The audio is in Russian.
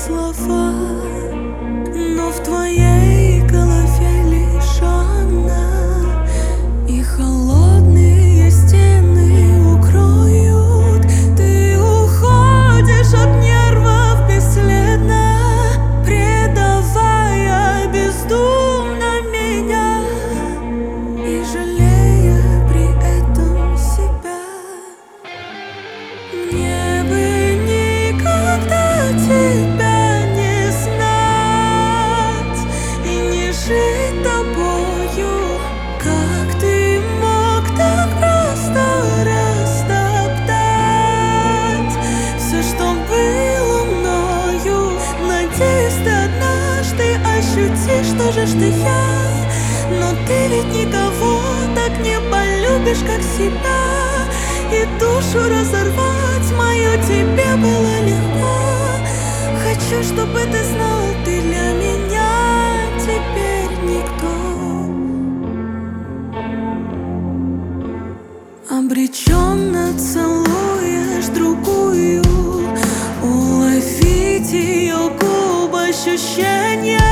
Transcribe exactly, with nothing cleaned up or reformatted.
слова, но в твоей голове лишь она, и холодные стены укроют. Ты уходишь от нервов бесследно, предавая бездумно меня и жалея при этом себя. Мне бы никогда тебя не знать и не жить тобою. Как ты мог так просто растоптать все, что было мною? Надеюсь, ты однажды ощутишь, что же ж ты я. Но ты ведь никого так не полюбишь, как себя. И душу разорвать мою тебе было легко. Хочу, чтобы ты знал, ты для меня теперь никто. Обреченно целуешь другую, уловить ее губ ощущения.